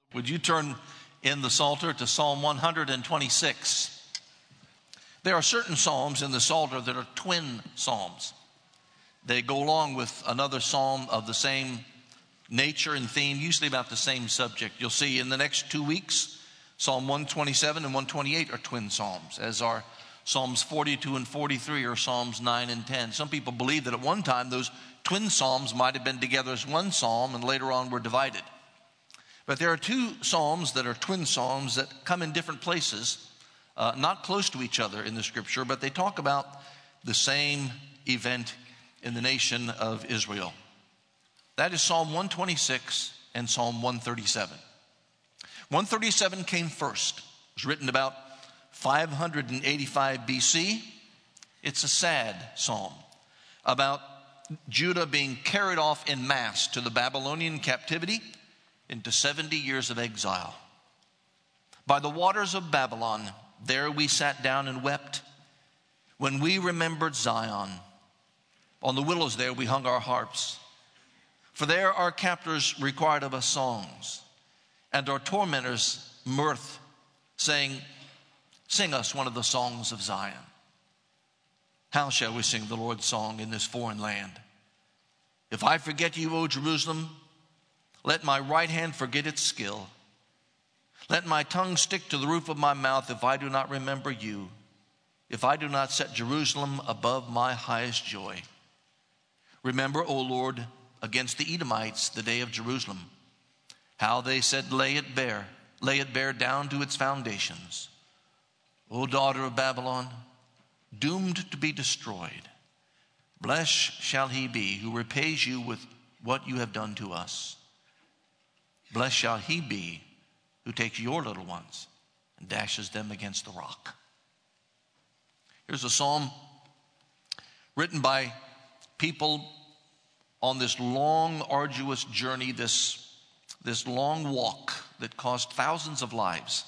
Would you turn in the Psalter to Psalm 126? There are certain psalms in the Psalter that are twin psalms. They go along with another psalm of the same nature and theme, usually about the same subject. You'll see in the next 2 weeks, Psalm 127 and 128 are twin psalms, as are Psalms 42 and 43 are Psalms 9 and 10. Some people believe that at one time those twin psalms might have been together as one psalm and later on were divided. But there are two psalms that are twin psalms that come in different places, not close to each other in the scripture, but they talk about the same event in the nation of Israel. That is Psalm 126 and Psalm 137. 137 came first. It was written about 585 BC. It's a sad psalm about Judah being carried off en masse to the Babylonian captivity into 70 years of exile. By the waters of Babylon, there we sat down and wept. When we remembered Zion, on the willows there we hung our harps. For there our captors required of us songs, and our tormentors mirth, saying, sing us one of the songs of Zion. How shall we sing the Lord's song in this foreign land? If I forget you, O Jerusalem, let my right hand forget its skill. Let my tongue stick to the roof of my mouth if I do not remember you, if I do not set Jerusalem above my highest joy. Remember, O Lord, against the Edomites the day of Jerusalem, how they said, lay it bare down to its foundations. O daughter of Babylon, doomed to be destroyed, blessed shall he be who repays you with what you have done to us. Blessed shall he be who takes your little ones and dashes them against the rock. Here's a psalm written by people on this long, arduous journey, this long walk that cost thousands of lives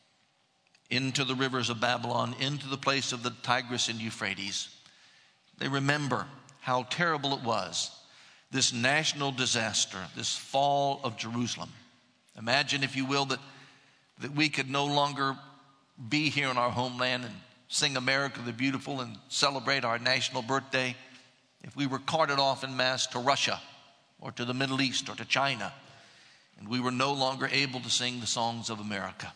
into the rivers of Babylon, into the place of the Tigris and Euphrates. They remember how terrible it was, this national disaster, this fall of Jerusalem. Imagine, if you will, that we could no longer be here in our homeland and sing America the Beautiful and celebrate our national birthday if we were carted off en masse to Russia or to the Middle East or to China, and we were no longer able to sing the songs of America.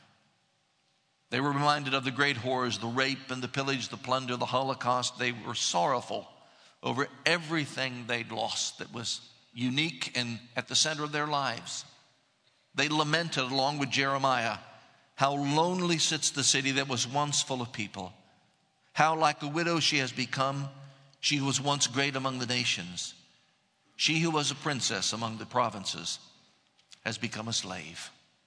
They were reminded of the great horrors, the rape and the pillage, the plunder, the Holocaust. They were sorrowful over everything they'd lost that was unique and at the center of their lives. They lamented, along with Jeremiah, how lonely sits the city that was once full of people. How like a widow she has become. She who was once great among the nations. She who was a princess among the provinces has become a slave.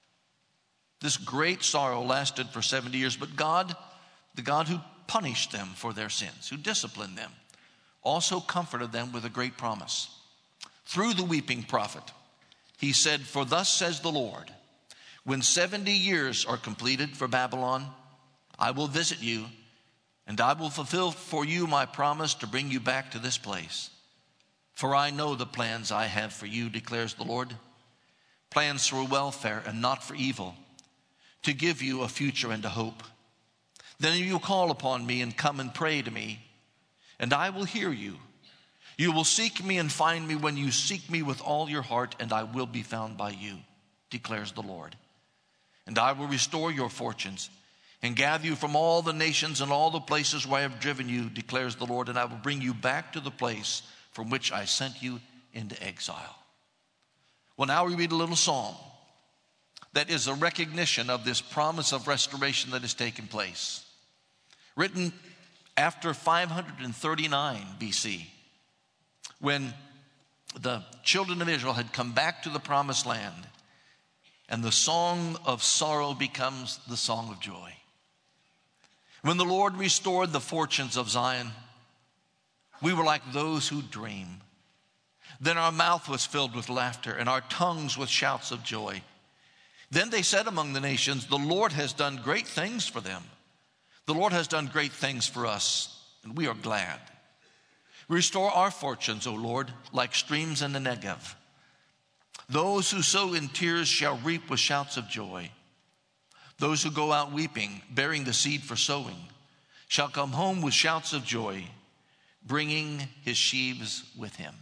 This great sorrow lasted for 70 years, but God, the God who punished them for their sins, who disciplined them, also comforted them with a great promise. Through the weeping prophet, he said, for thus says the Lord, when 70 years are completed for Babylon, I will visit you, and I will fulfill for you my promise to bring you back to this place. For I know the plans I have for you, declares the Lord, plans for welfare and not for evil, to give you a future and a hope. Then you will call upon me and come and pray to me, and I will hear you. You will seek me and find me when you seek me with all your heart, and I will be found by you, declares the Lord. And I will restore your fortunes and gather you from all the nations and all the places where I have driven you, declares the Lord, and I will bring you back to the place from which I sent you into exile. Well, now we read a little psalm that is a recognition of this promise of restoration that has taken place. Written after 539 BC, when the children of Israel had come back to the promised land, and the song of sorrow becomes the song of joy. When the Lord restored the fortunes of Zion, we were like those who dream. Then our mouth was filled with laughter and our tongues with shouts of joy. Then they said among the nations, the Lord has done great things for them. The Lord has done great things for us, and we are glad. Restore our fortunes, O Lord, like streams in the Negev. Those who sow in tears shall reap with shouts of joy. Those who go out weeping, bearing the seed for sowing, shall come home with shouts of joy, bringing his sheaves with him.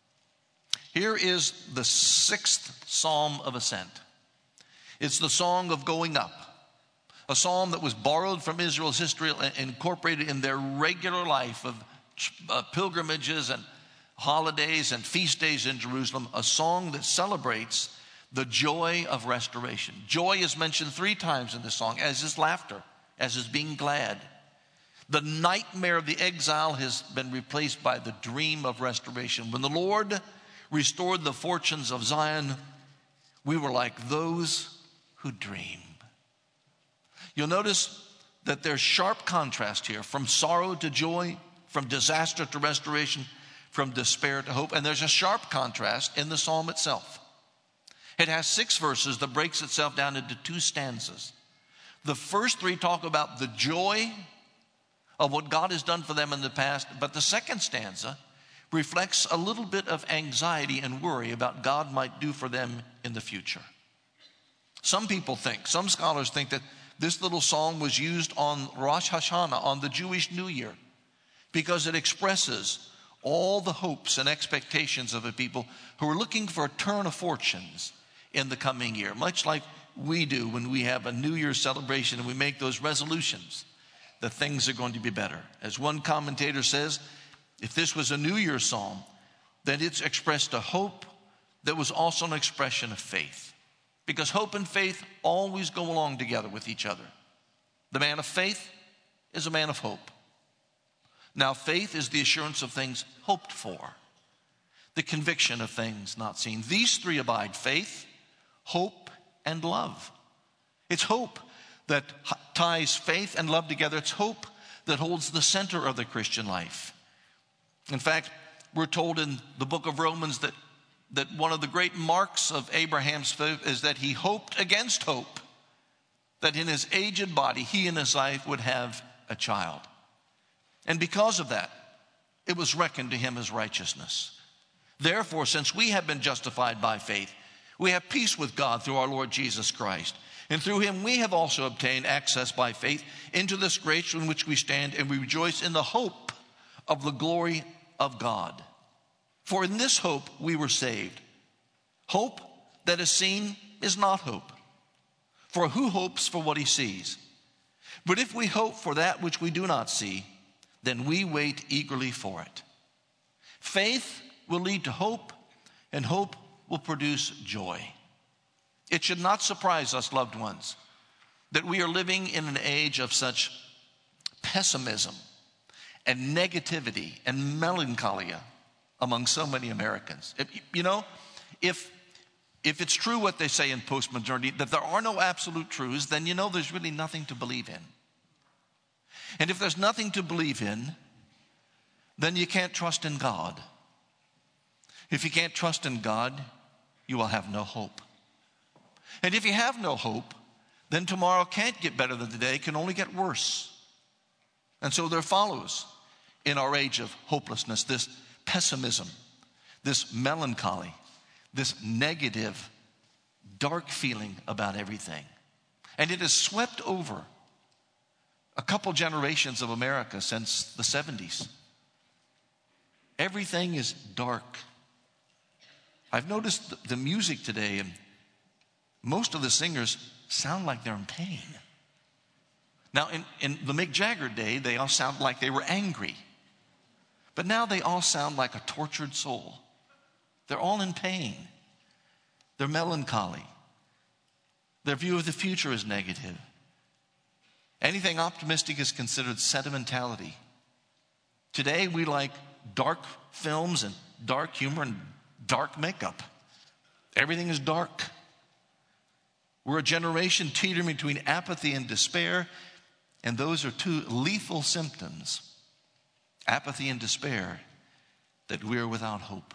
Here is the 6th Psalm of Ascent. It's the song of going up, a psalm that was borrowed from Israel's history and incorporated in their regular life of pilgrimages and holidays and feast days in Jerusalem, a song that celebrates the joy of restoration. Joy is mentioned 3 times in this song, as is laughter, as is being glad. The nightmare of the exile has been replaced by the dream of restoration. When the Lord restored the fortunes of Zion, we were like those who dream. You'll notice that there's sharp contrast here, from sorrow to joy, from disaster to restoration, from despair to hope. And there's a sharp contrast in the psalm itself. It has 6 verses that breaks itself down into 2 stanzas. The first 3 talk about the joy of what God has done for them in the past, but the second stanza reflects a little bit of anxiety and worry about God might do for them in the future. Some scholars think that this little psalm was used on Rosh Hashanah, on the Jewish New Year, because it expresses all the hopes and expectations of a people who are looking for a turn of fortunes in the coming year, much like we do when we have a New Year's celebration and we make those resolutions that things are going to be better. As one commentator says, if this was a New Year's psalm, then it's expressed a hope that was also an expression of faith. Because hope and faith always go along together with each other. The man of faith is a man of hope. Now, faith is the assurance of things hoped for, the conviction of things not seen. These 3 abide: faith, hope, and love. It's hope that ties faith and love together. It's hope that holds the center of the Christian life. In fact, we're told in the book of Romans that one of the great marks of Abraham's faith is that he hoped against hope that in his aged body he and his wife would have a child. And because of that, it was reckoned to him as righteousness. Therefore, since we have been justified by faith, we have peace with God through our Lord Jesus Christ. And through him we have also obtained access by faith into this grace in which we stand, and we rejoice in the hope of the glory of God. For in this hope we were saved. Hope that is seen is not hope. For who hopes for what he sees? But if we hope for that which we do not see, then we wait eagerly for it. Faith will lead to hope, and hope will produce joy. It should not surprise us, loved ones, that we are living in an age of such pessimism and negativity and melancholia among so many Americans. If it's true what they say in postmodernity, that there are no absolute truths, then there's really nothing to believe in. And if there's nothing to believe in, then you can't trust in God. If you can't trust in God, you will have no hope. And if you have no hope, then tomorrow can't get better than today, can only get worse. And so there follows, in our age of hopelessness, this pessimism, this melancholy, this negative, dark feeling about everything. And it has swept over a couple generations of America since the 70s. Everything is dark. I've noticed the music today, and most of the singers sound like they're in pain. Now, in the Mick Jagger day, they all sound like they were angry. But now they all sound like a tortured soul. They're all in pain. They're melancholy. Their view of the future is negative. Anything optimistic is considered sentimentality. Today, we like dark films and dark humor and dark makeup. Everything is dark. We're a generation teetering between apathy and despair, and those are 2 lethal symptoms, apathy and despair, that we're without hope.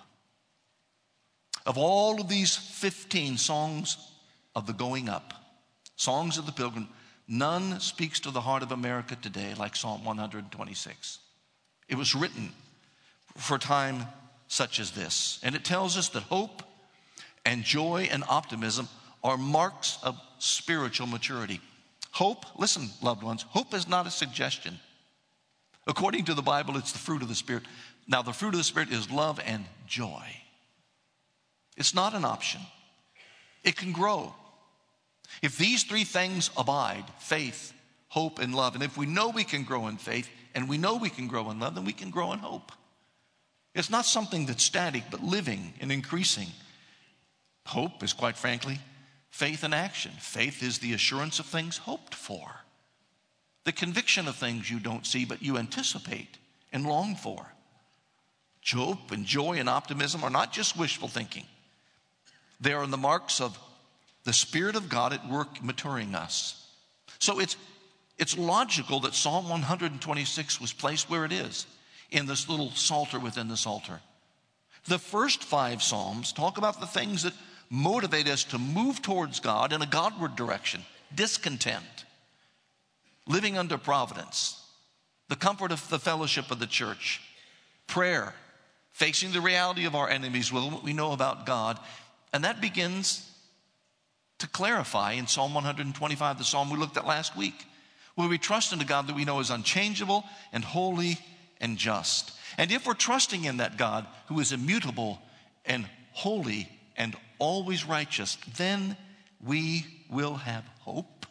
Of all of these 15 songs of the going up, songs of the pilgrim, none speaks to the heart of America today like Psalm 126. It was written for a time such as this, and it tells us that hope and joy and optimism are marks of spiritual maturity. Hope, listen, loved ones, hope is not a suggestion. According to the Bible, it's the fruit of the Spirit. Now, the fruit of the Spirit is love and joy. It's not an option. It can grow. If these three things abide, faith, hope, and love, and if we know we can grow in faith and we know we can grow in love, then we can grow in hope. It's not something that's static, but living and increasing. Hope is, quite frankly, faith in action. Faith is the assurance of things hoped for, the conviction of things you don't see but you anticipate and long for. Hope and joy and optimism are not just wishful thinking. They are the marks of the Spirit of God at work maturing us. So it's logical that Psalm 126 was placed where it is, in this little psalter within the psalter. The first 5 Psalms talk about the things that motivate us to move towards God in a Godward direction: discontent, living under providence, the comfort of the fellowship of the church, prayer, facing the reality of our enemies with what we know about God. And that begins to clarify in Psalm 125, the psalm we looked at last week, where we trust in a God that we know is unchangeable and holy and just. And if we're trusting in that God who is immutable and holy and always righteous, then we will have hope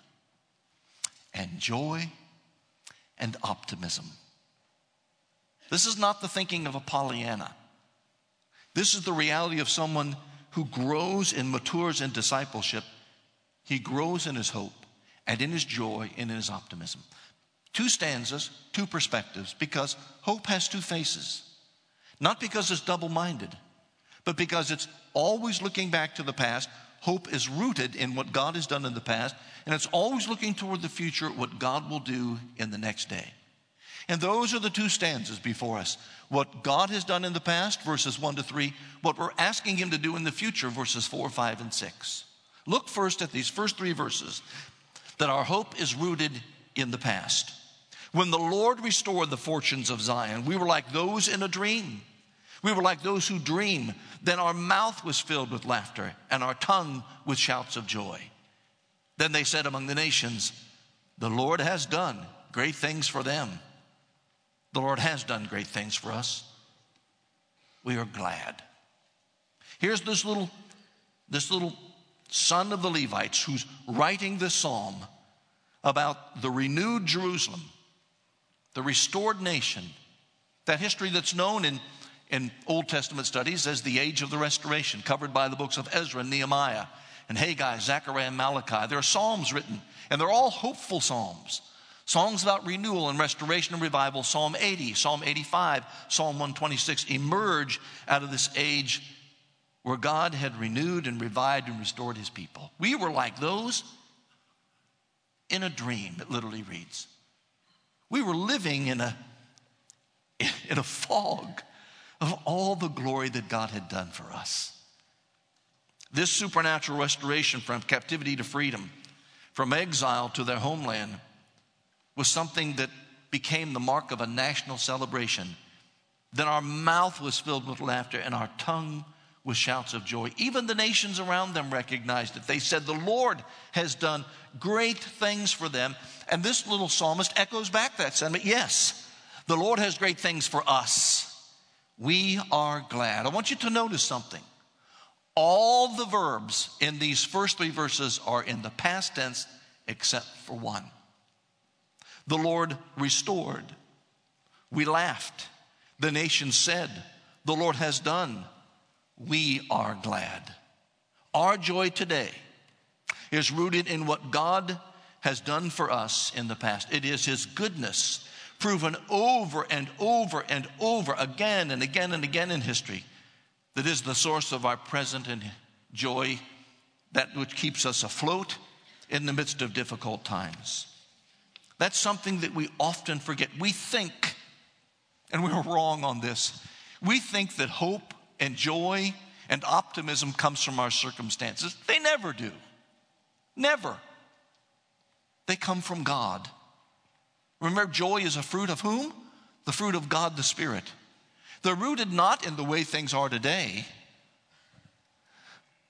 and joy and optimism. This is not the thinking of a Pollyanna. This is the reality of someone who grows and matures in discipleship. He grows in his hope and in his joy and in his optimism. 2 stanzas, 2 perspectives, because hope has 2 faces. Not because it's double-minded, but because it's always looking back to the past. Hope is rooted in what God has done in the past, and it's always looking toward the future, what God will do in the next day. And those are the 2 stanzas before us. What God has done in the past, verses 1 to 3. What we're asking him to do in the future, verses 4, 5, and 6. Look first at these first 3 verses, that our hope is rooted in the past. When the Lord restored the fortunes of Zion, we were like those in a dream. We were like those who dream. Then our mouth was filled with laughter and our tongue with shouts of joy. Then they said among the nations, the Lord has done great things for them. The Lord has done great things for us. We are glad. Here's this little son of the Levites who's writing this psalm about the renewed Jerusalem, the restored nation, that history that's known in Old Testament studies as the age of the restoration, covered by the books of Ezra and Nehemiah and Haggai, Zechariah, and Malachi. There are psalms written, and they're all hopeful psalms. Songs about renewal and restoration and revival. Psalm 80, Psalm 85, Psalm 126 emerge out of this age where God had renewed and revived and restored his people. We were like those in a dream, it literally reads. We were living in a fog of all the glory that God had done for us. This supernatural restoration from captivity to freedom, from exile to their homeland, was something that became the mark of a national celebration. Then our mouth was filled with laughter and our tongue with shouts of joy. Even the nations around them recognized it. They said, the Lord has done great things for them. And this little psalmist echoes back that sentiment. Yes, the Lord has great things for us. We are glad. I want you to notice something. All the verbs in these first 3 verses are in the past tense except for one. The Lord restored. We laughed. The nations said, the Lord has done. We are glad. Our joy today is rooted in what God has done for us in the past. It is his goodness proven over and over and over again and again and again in history that is the source of our present and joy, that which keeps us afloat in the midst of difficult times. That's something that we often forget. We think, and we're wrong on this, we think that hope and joy and optimism comes from our circumstances. They never do. Never. They come from God. Remember, joy is a fruit of whom? The fruit of God the Spirit. They're rooted not in the way things are today,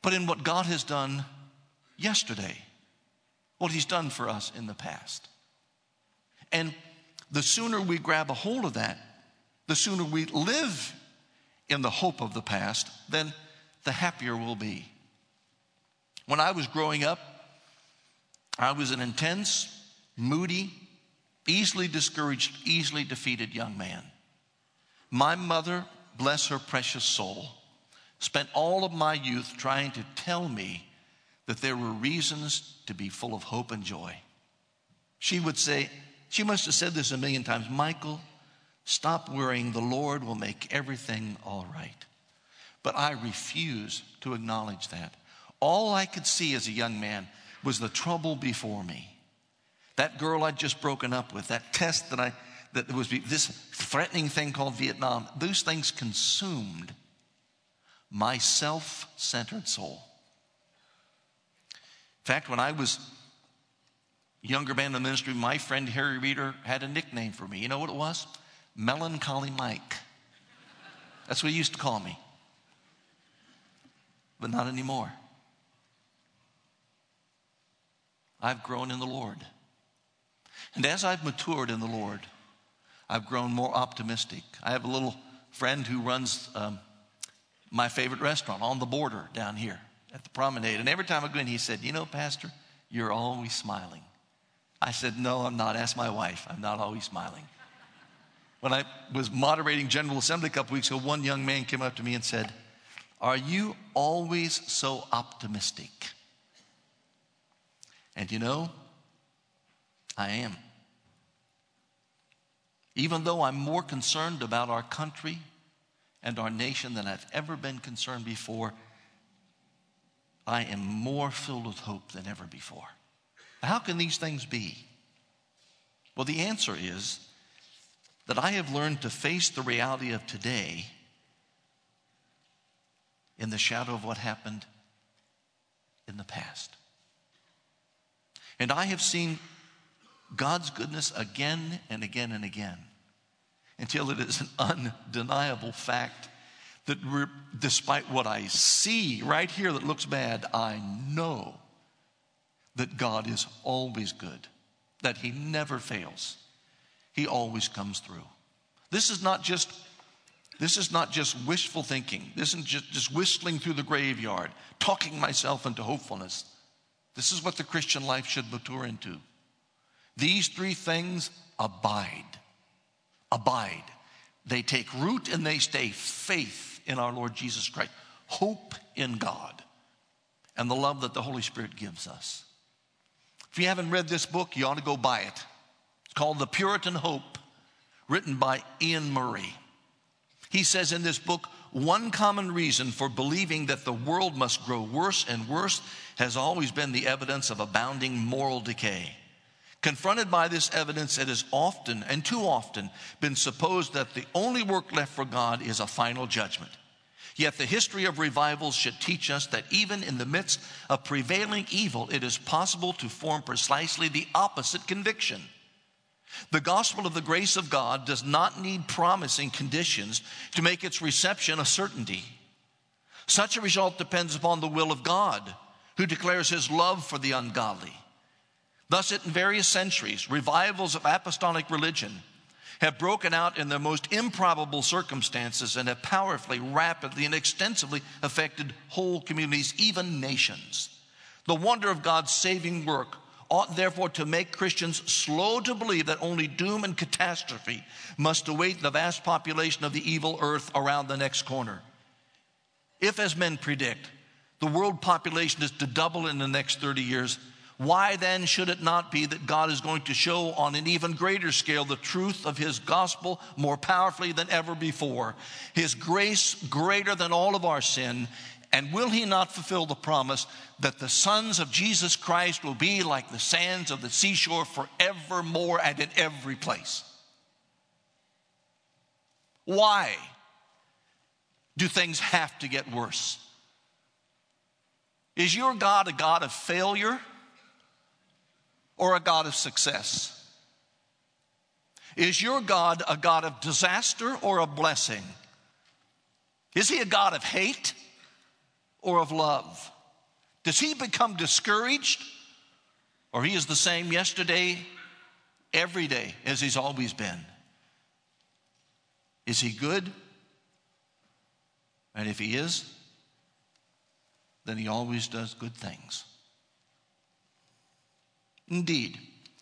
but in what God has done yesterday, what he's done for us in the past. And the sooner we grab a hold of that, the sooner we live in the hope of the past, then the happier we'll be. When I was growing up, I was an intense, moody, easily discouraged, easily defeated young man. My mother, bless her precious soul, spent all of my youth trying to tell me that there were reasons to be full of hope and joy. She would say, she must have said this a million times, Michael, stop worrying, the Lord will make everything all right. But I refuse to acknowledge that. All I could see as a young man was the trouble before me. That girl I'd just broken up with, that test that was this threatening thing called Vietnam, those things consumed my self-centered soul. In fact, when I was a younger man in the ministry, my friend Harry Reeder had a nickname for me. You know what it was? Melancholy Mike. That's what he used to call me. But not anymore. I've grown in the Lord. And as I've matured in the Lord, I've grown more optimistic. I have a little friend who runs my favorite restaurant on the border down here at the promenade. And every time I go in, he said, you know, Pastor, you're always smiling. I said, no, I'm not. Ask my wife. I'm not always smiling. When I was moderating General Assembly a couple weeks ago, one young man came up to me and said, are you always so optimistic? And you know, I am. Even though I'm more concerned about our country and our nation than I've ever been concerned before, I am more filled with hope than ever before. How can these things be? Well, the answer is that I have learned to face the reality of today in the shadow of what happened in the past. And I have seen God's goodness again and again and again until it is an undeniable fact that despite what I see right here that looks bad, I know that God is always good, that he never fails. He always comes through. This is not just wishful thinking. This isn't just whistling through the graveyard, talking myself into hopefulness. This is what the Christian life should mature into. These three things abide. Abide. They take root and they stay: faith in our Lord Jesus Christ, hope in God, and the love that the Holy Spirit gives us. If you haven't read this book, you ought to go buy it. It's called The Puritan Hope, written by Ian Murray. He says in this book, one common reason for believing that the world must grow worse and worse has always been the evidence of abounding moral decay. Confronted by this evidence, it has often, and too often, been supposed that the only work left for God is a final judgment. Yet the history of revivals should teach us that even in the midst of prevailing evil, it is possible to form precisely the opposite conviction. The gospel of the grace of God does not need promising conditions to make its reception a certainty. Such a result depends upon the will of God, who declares his love for the ungodly. Thus, in various centuries, revivals of apostolic religion have broken out in the most improbable circumstances and have powerfully, rapidly, and extensively affected whole communities, even nations. The wonder of God's saving work ought therefore to make Christians slow to believe that only doom and catastrophe must await the vast population of the evil earth around the next corner. If, as men predict, the world population is to double in the next 30 years, why then should it not be that God is going to show on an even greater scale the truth of his gospel more powerfully than ever before, his grace greater than all of our sin? And will he not fulfill the promise that the sons of Jesus Christ will be like the sands of the seashore forevermore and in every place? Why do things have to get worse? Is your God a God of failure or a God of success? Is your God a God of disaster or a blessing? Is he a God of hate or of love? Does he become discouraged? Or he is the same yesterday, every day, as he's always been? Is he good? And if he is, then he always does good things. Indeed,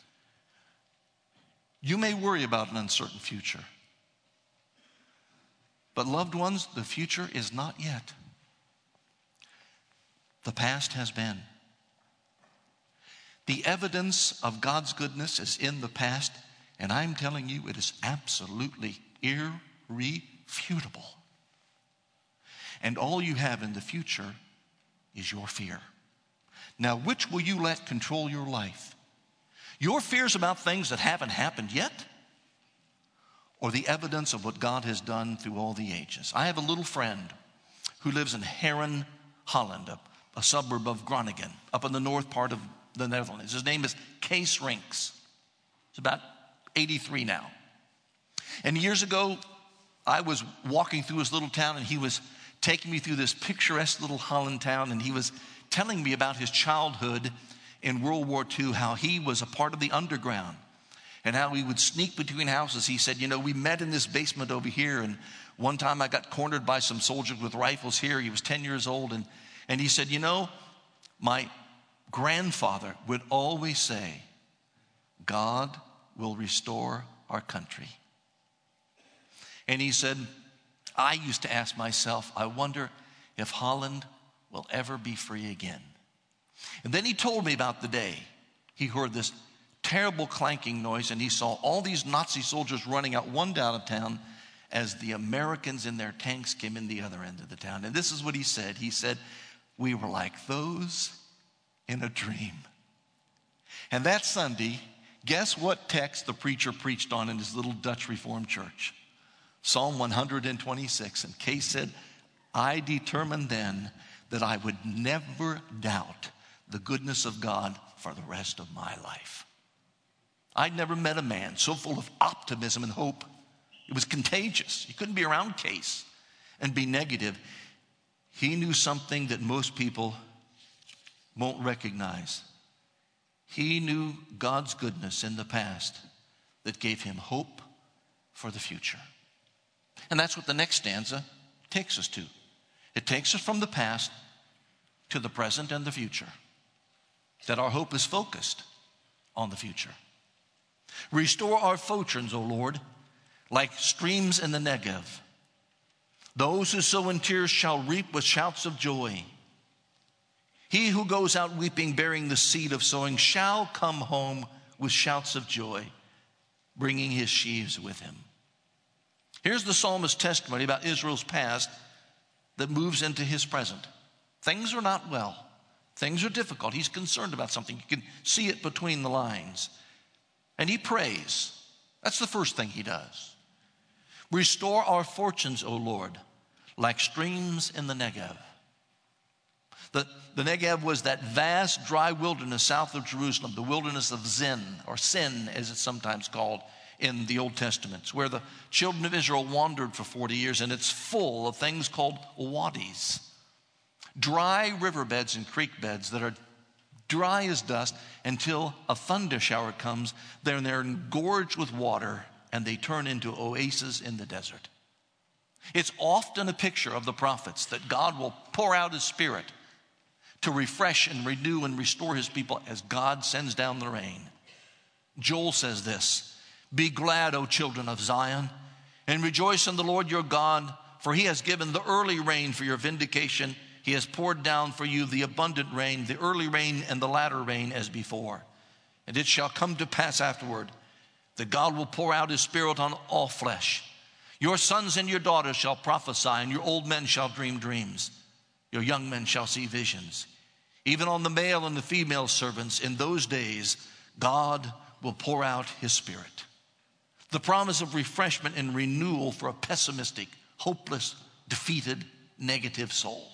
you may worry about an uncertain future. But loved ones, the future is not yet. The past has been. The evidence of God's goodness is in the past, and I'm telling you, it is absolutely irrefutable. And all you have in the future is your fear. Now, which will you let control your life? Your fears about things that haven't happened yet, or the evidence of what God has done through all the ages? I have a little friend who lives in Heron, Holland, a suburb of Groningen, up in the north part of the Netherlands. His name is Kees Rinks. He's about 83 now. And years ago, I was walking through his little town, and he was taking me through this picturesque little Holland town, and he was telling me about his childhood in World War II, how he was a part of the underground and how he would sneak between houses. He said, we met in this basement over here, and one time I got cornered by some soldiers with rifles here. He was 10 years old, and he said, my grandfather would always say, God will restore our country. And he said, I used to ask myself, I wonder if Holland will ever be free again. And then he told me about the day he heard this terrible clanking noise, and he saw all these Nazi soldiers running out one out of town as the Americans in their tanks came in the other end of the town. And this is what he said. He said, we were like those in a dream. And that Sunday, guess what text the preacher preached on in his little Dutch Reformed church? Psalm 126. And Kees said, I determined then that I would never doubt the goodness of God for the rest of my life. I'd never met a man so full of optimism and hope. It was contagious. You couldn't be around Kees and be negative. He knew something that most people won't recognize. He knew God's goodness in the past that gave him hope for the future. And that's what the next stanza takes us to. It takes us from the past to the present and the future. That our hope is focused on the future. Restore our fortunes, O Lord, like streams in the Negev. Those who sow in tears shall reap with shouts of joy. He who goes out weeping, bearing the seed of sowing, shall come home with shouts of joy, bringing his sheaves with him. Here's the psalmist's testimony about Israel's past that moves into his present. Things are not well. Things are difficult. He's concerned about something. You can see it between the lines. And he prays. That's the first thing he does. Restore our fortunes, O Lord, like streams in the Negev. The Negev was that vast, dry wilderness south of Jerusalem, the wilderness of Zin, or Sin, as it's sometimes called in the Old Testament, where the children of Israel wandered for 40 years, and it's full of things called wadis, dry riverbeds and creek beds that are dry as dust until a thunder shower comes. They're engorged with water, and they turn into oases in the desert. It's often a picture of the prophets that God will pour out his Spirit to refresh and renew and restore his people as God sends down the rain. Joel says this, be glad, O children of Zion, and rejoice in the Lord your God, for he has given the early rain for your vindication. He has poured down for you the abundant rain, the early rain and the latter rain as before. And it shall come to pass afterward that God will pour out his Spirit on all flesh. Your sons and your daughters shall prophesy, and your old men shall dream dreams. Your young men shall see visions. Even on the male and the female servants in those days, God will pour out his Spirit. The promise of refreshment and renewal for a pessimistic, hopeless, defeated, negative soul.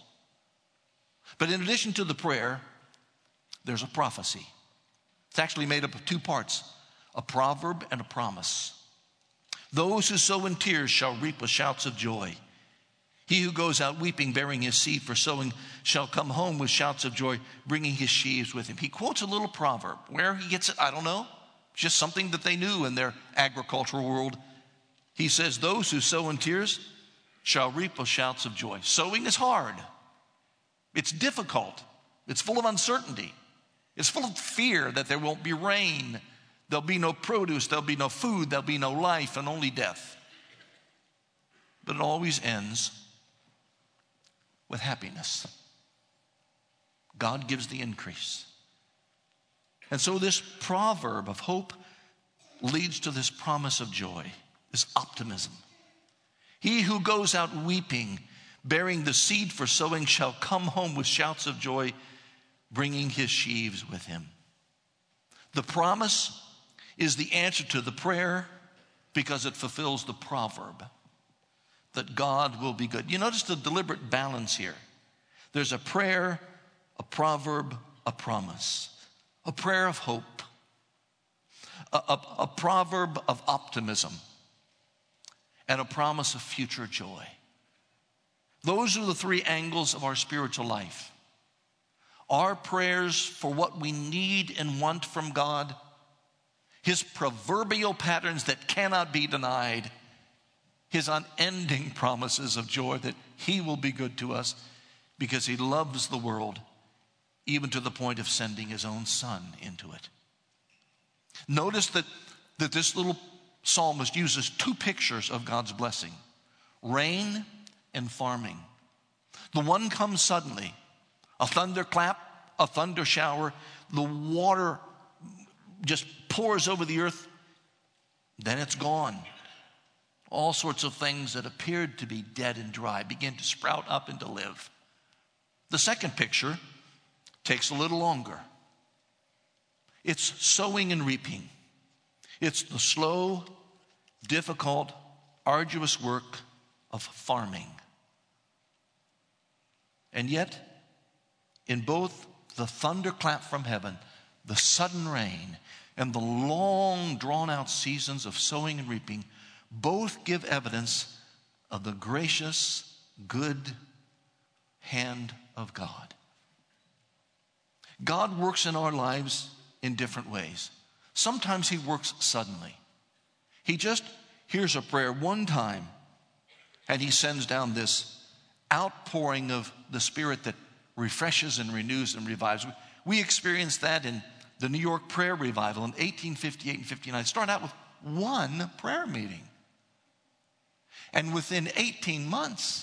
But in addition to the prayer, there's a prophecy. It's actually made up of two parts, a proverb and a promise. Those who sow in tears shall reap with shouts of joy. He who goes out weeping, bearing his seed for sowing, shall come home with shouts of joy, bringing his sheaves with him. He quotes a little proverb. Where he gets it, I don't know. Just something that they knew in their agricultural world. He says, those who sow in tears shall reap with shouts of joy. Sowing is hard. It's difficult. It's full of uncertainty. It's full of fear that there won't be rain. There'll be no produce. There'll be no food. There'll be no life and only death. But it always ends with happiness. God gives the increase. And so this proverb of hope leads to this promise of joy, this optimism. He who goes out weeping, bearing the seed for sowing, shall come home with shouts of joy, bringing his sheaves with him. The promise is the answer to the prayer because it fulfills the proverb that God will be good. You notice the deliberate balance here. There's a prayer, a proverb, a promise. A prayer of hope, a proverb of optimism, and a promise of future joy. Those are the three angles of our spiritual life. Our prayers for what we need and want from God, his proverbial patterns that cannot be denied, his unending promises of joy that he will be good to us because he loves the world, even to the point of sending his own son into it. Notice that this little psalmist uses two pictures of God's blessing, rain and farming. The one comes suddenly, a thunderclap, a thunder shower, the water just pours over the earth, then it's gone. All sorts of things that appeared to be dead and dry begin to sprout up and to live. The second picture takes a little longer. It's sowing and reaping. It's the slow, difficult, arduous work of farming. And yet, in both the thunderclap from heaven, the sudden rain, and the long drawn-out seasons of sowing and reaping, both give evidence of the gracious, good hand of God. God works in our lives in different ways. Sometimes he works suddenly. He just hears a prayer one time, and he sends down this outpouring of the Spirit that refreshes and renews and revives. We experienced that in the New York prayer revival in 1858 and 59. It started out with one prayer meeting. And within 18 months,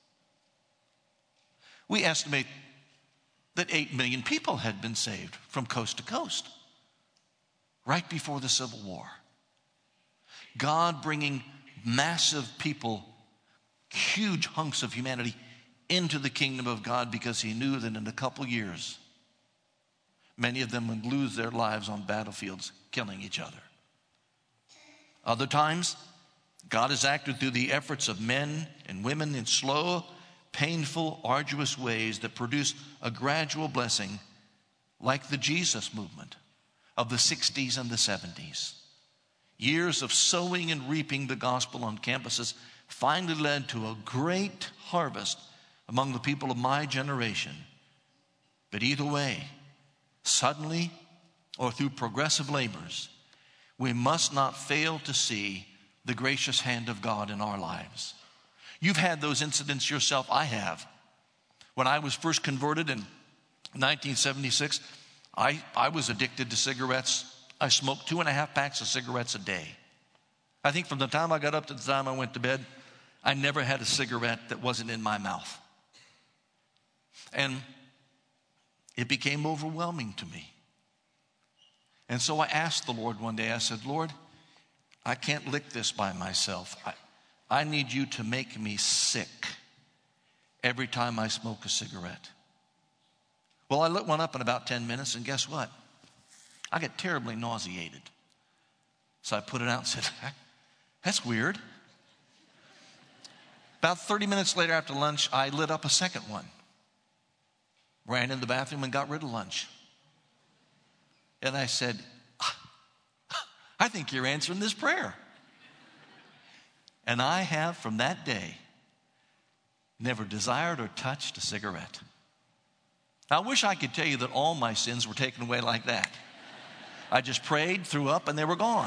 we estimate that 8 million people had been saved from coast to coast right before the Civil War. God bringing massive people, huge hunks of humanity into the kingdom of God because he knew that in a couple years, many of them would lose their lives on battlefields killing each other. Other times, God has acted through the efforts of men and women in slow, painful, arduous ways that produce a gradual blessing like the Jesus movement of the 60s and the 70s. Years of sowing and reaping the gospel on campuses finally led to a great harvest among the people of my generation. But either way, suddenly or through progressive labors, we must not fail to see the gracious hand of God in our lives. You've had those incidents yourself. I have. When I was first converted in 1976, I was addicted to cigarettes. I smoked 2.5 packs of cigarettes a day. I think from the time I got up to the time I went to bed, I never had a cigarette that wasn't in my mouth. And it became overwhelming to me. And so I asked the Lord one day, I said, Lord, I can't lick this by myself. I need you to make me sick every time I smoke a cigarette. Well, I lit one up in about 10 minutes, and guess what? I got terribly nauseated. So I put it out and said, that's weird. About 30 minutes later after lunch, I lit up a second one. Ran in the bathroom and got rid of lunch. And I said, I think you're answering this prayer. And I have from that day never desired or touched a cigarette. I wish I could tell you that all my sins were taken away like that. I just prayed, threw up, and they were gone.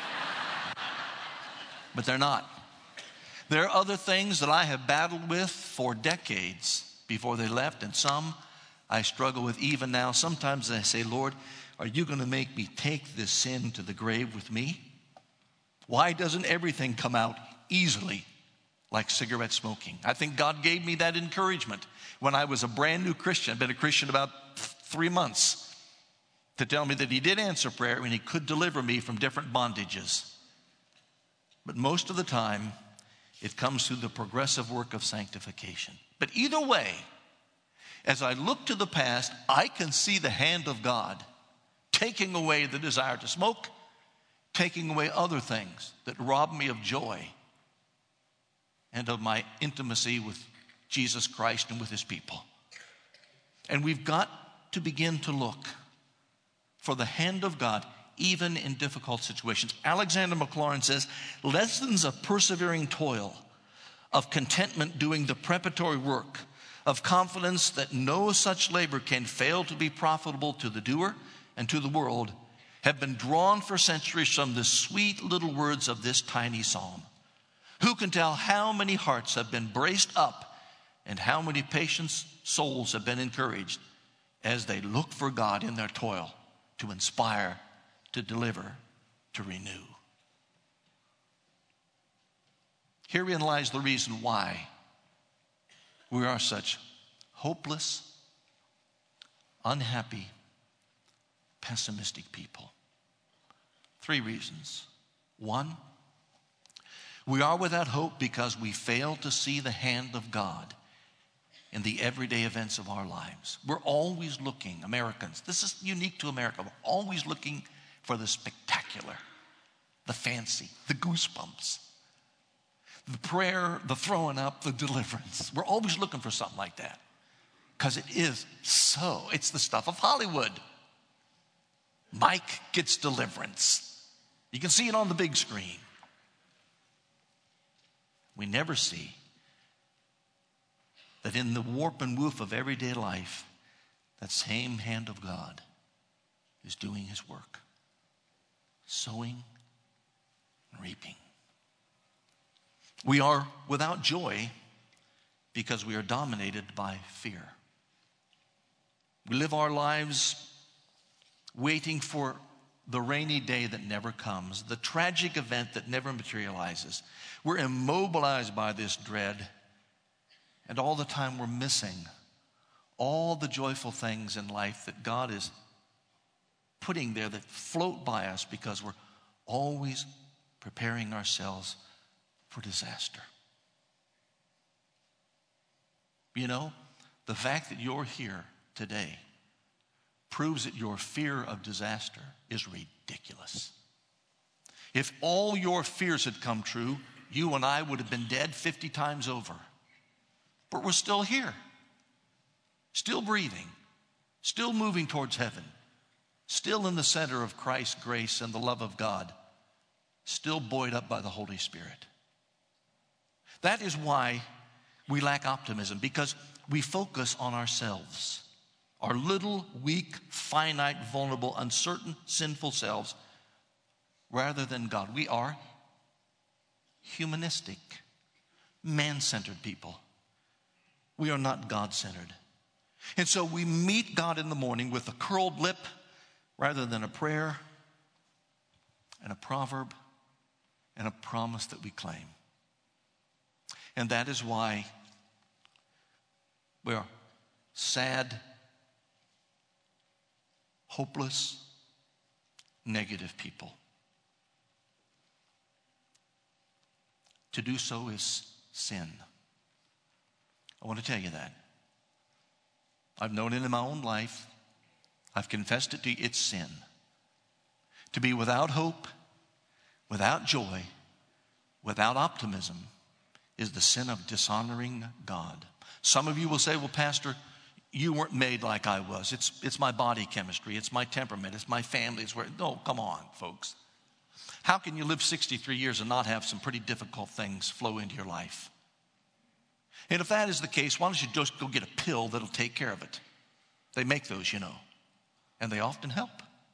But they're not. There are other things that I have battled with for decades before they left, and some I struggle with even now. Sometimes I say, Lord, are you going to make me take this sin to the grave with me? Why doesn't everything come out easily like cigarette smoking? I think God gave me that encouragement when I was a brand new Christian. I've been a Christian about 3 months, to tell me that he did answer prayer and he could deliver me from different bondages. But most of the time, it comes through the progressive work of sanctification. But either way, as I look to the past, I can see the hand of God taking away the desire to smoke, taking away other things that rob me of joy and of my intimacy with Jesus Christ and with his people. And we've got to begin to look for the hand of God even in difficult situations. Alexander Maclaurin says, lessons of persevering toil, of contentment doing the preparatory work, of confidence that no such labor can fail to be profitable to the doer and to the world, have been drawn for centuries from the sweet little words of this tiny psalm. Who can tell how many hearts have been braced up and how many patient souls have been encouraged as they look for God in their toil to inspire, to deliver, to renew. Herein lies the reason why we are such hopeless, unhappy, pessimistic people. 3 reasons. 1, we are without hope because we fail to see the hand of God in the everyday events of our lives. We're always looking, Americans, this is unique to America, we're always looking for the spectacular, the fancy, the goosebumps, the prayer, the throwing up, the deliverance. We're always looking for something like that because it is so. It's the stuff of Hollywood. Mike gets deliverance. You can see it on the big screen. We never see that in the warp and woof of everyday life, that same hand of God is doing his work, sowing and reaping. We are without joy because we are dominated by fear. We live our lives waiting for the rainy day that never comes, the tragic event that never materializes. We're immobilized by this dread, and all the time we're missing all the joyful things in life that God is putting there that float by us because we're always preparing ourselves for disaster. You know, the fact that you're here today proves that your fear of disaster is ridiculous. If all your fears had come true, you and I would have been dead 50 times over. But we're still here, still breathing, still moving towards heaven, still in the center of Christ's grace and the love of God, still buoyed up by the Holy Spirit. That is why we lack optimism, because we focus on ourselves, our little, weak, finite, vulnerable, uncertain, sinful selves, rather than God. We are humanistic, man-centered people. We are not God-centered. And so we meet God in the morning with a curled lip rather than a prayer and a proverb and a promise that we claim. And that is why we are sad, hopeless, negative people. To do so is sin. I want to tell you that. I've known it in my own life. I've confessed it to you. It's sin. To be without hope, without joy, without optimism is the sin of dishonoring God. Some of you will say, well, Pastor, you weren't made like I was. It's my body chemistry. It's my temperament. It's my family. It's where. No, come on, folks. How can you live 63 years and not have some pretty difficult things flow into your life? And if that is the case, why don't you just go get a pill that'll take care of it? They make those, you know, and they often help.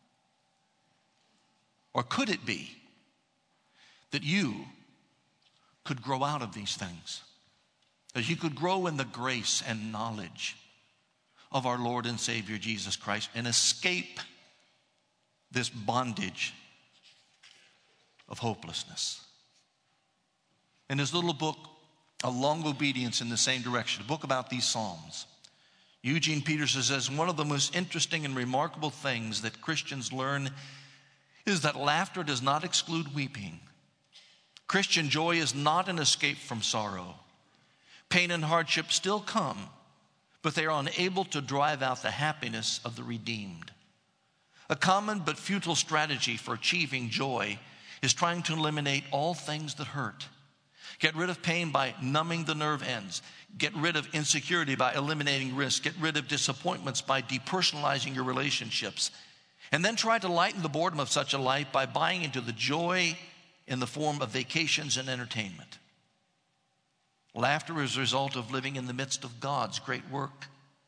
Or could it be that you could grow out of these things? That you could grow in the grace and knowledge of our Lord and Savior Jesus Christ and escape this bondage of hopelessness. In his little book, A Long Obedience in the Same Direction, a book about these Psalms, Eugene Peterson says, one of the most interesting and remarkable things that Christians learn is that laughter does not exclude weeping. Christian joy is not an escape from sorrow. Pain and hardship still come, but they are unable to drive out the happiness of the redeemed. A common but futile strategy for achieving joy is trying to eliminate all things that hurt. Get rid of pain by numbing the nerve ends. Get rid of insecurity by eliminating risk. Get rid of disappointments by depersonalizing your relationships. And then try to lighten the boredom of such a life by buying into the joy in the form of vacations and entertainment. Laughter is a result of living in the midst of God's great work.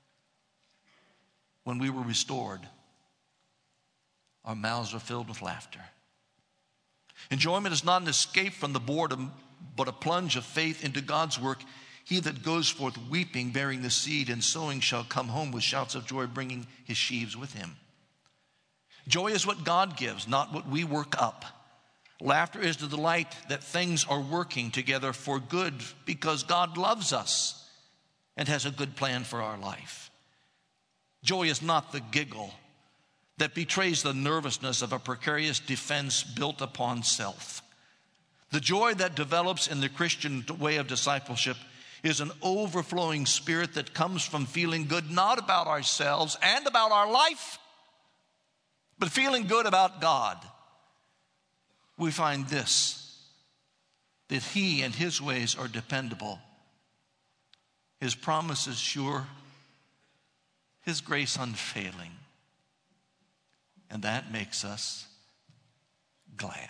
When we were restored, our mouths are filled with laughter. Enjoyment is not an escape from the boredom, but a plunge of faith into God's work. He that goes forth weeping, bearing the seed and sowing, shall come home with shouts of joy, bringing his sheaves with him. Joy is what God gives, not what we work up. Laughter is the delight that things are working together for good because God loves us and has a good plan for our life. Joy is not the giggle that betrays the nervousness of a precarious defense built upon self. The joy that develops in the Christian way of discipleship is an overflowing spirit that comes from feeling good not about ourselves and about our life, but feeling good about God. We find this, that he and his ways are dependable, his promises sure, his grace unfailing. And that makes us glad.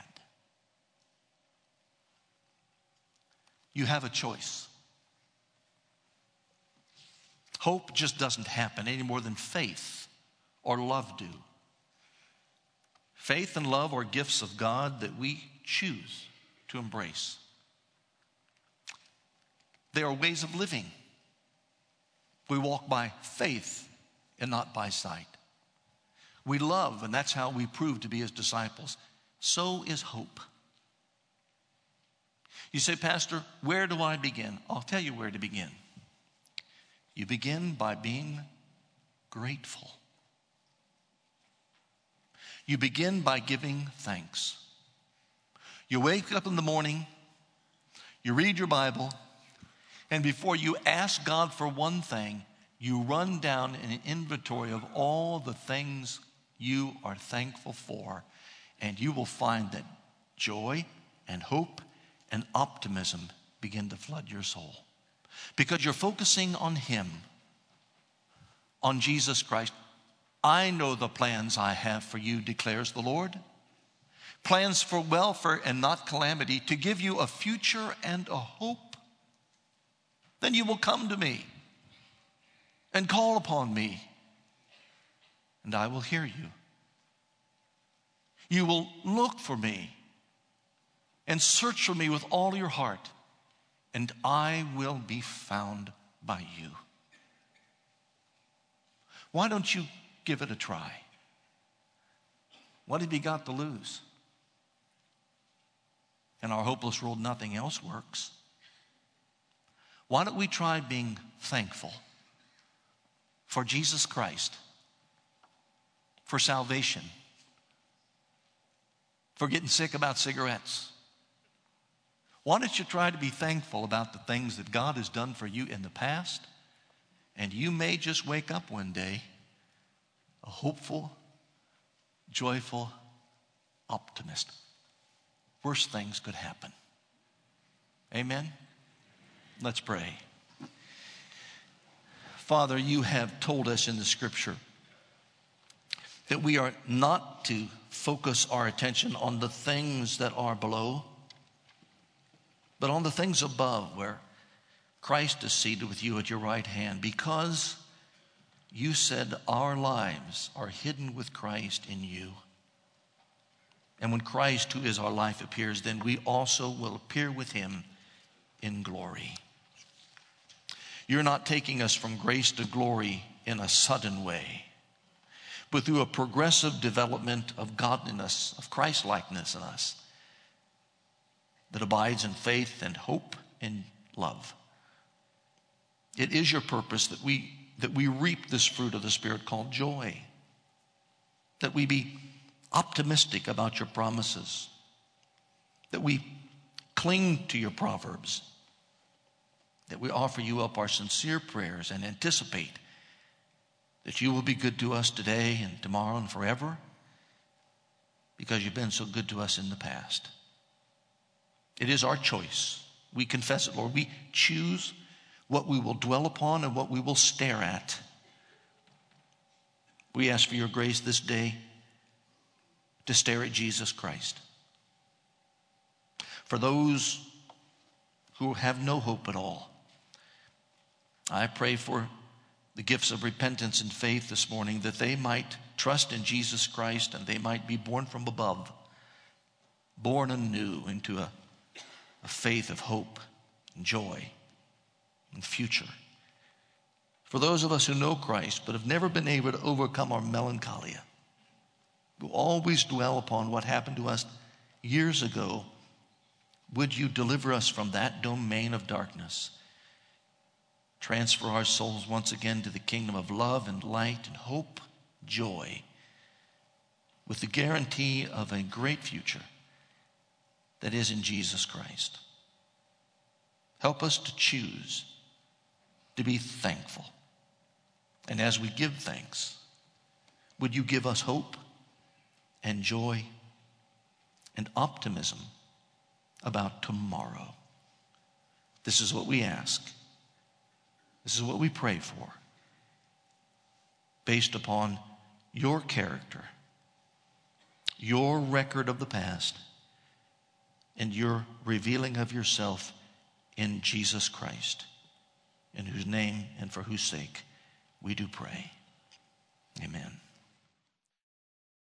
You have a choice. Hope just doesn't happen any more than faith or love do. Faith and love are gifts of God that we choose to embrace. They are ways of living. We walk by faith and not by sight. We love, and that's how we prove to be his disciples. So is hope. You say, Pastor, where do I begin? I'll tell you where to begin. You begin by being grateful. You begin by giving thanks. You wake up in the morning, you read your Bible, and before you ask God for one thing, you run down an inventory of all the things you are thankful for, and you will find that joy and hope and optimism begin to flood your soul. Because you're focusing on him, on Jesus Christ. I know the plans I have for you, declares the Lord. Plans for welfare and not calamity, to give you a future and a hope. Then you will come to me and call upon me, and I will hear you. You will look for me and search for me with all your heart, and I will be found by you. Why don't you give it a try? What have you got to lose? In our hopeless world, nothing else works. Why don't we try being thankful for Jesus Christ, for salvation, for getting sick about cigarettes? Why don't you try to be thankful about the things that God has done for you in the past? And you may just wake up one day a hopeful, joyful optimist. Worse things could happen. Amen? Let's pray. Father, you have told us in the scripture that we are not to focus our attention on the things that are below, but on the things above, where Christ is seated with you at your right hand because you said our lives are hidden with Christ in you. And when Christ, who is our life, appears, then we also will appear with him in glory. You're not taking us from grace to glory in a sudden way, but through a progressive development of godliness, of Christ-likeness in us that abides in faith and hope and love. It is your purpose that we reap this fruit of the Spirit called joy, that we be optimistic about your promises, that we cling to your proverbs, that we offer you up our sincere prayers and anticipate that you will be good to us today and tomorrow and forever because you've been so good to us in the past. It is our choice. We confess it, Lord. We choose what we will dwell upon and what we will stare at. We ask for your grace this day to stare at Jesus Christ. For those who have no hope at all, I pray for the gifts of repentance and faith this morning, that they might trust in Jesus Christ and they might be born from above, born anew into a faith of hope and joy and future. For those of us who know Christ but have never been able to overcome our melancholia, who always dwell upon what happened to us years ago, would you deliver us from that domain of darkness? Transfer our souls once again to the kingdom of love and light and hope, joy, with the guarantee of a great future that is in Jesus Christ. Help us to choose to be thankful. And as we give thanks, would you give us hope and joy and optimism about tomorrow? This is what we ask. This is what we pray for, based upon your character, your record of the past, and your revealing of yourself in Jesus Christ, in whose name and for whose sake we do pray. Amen.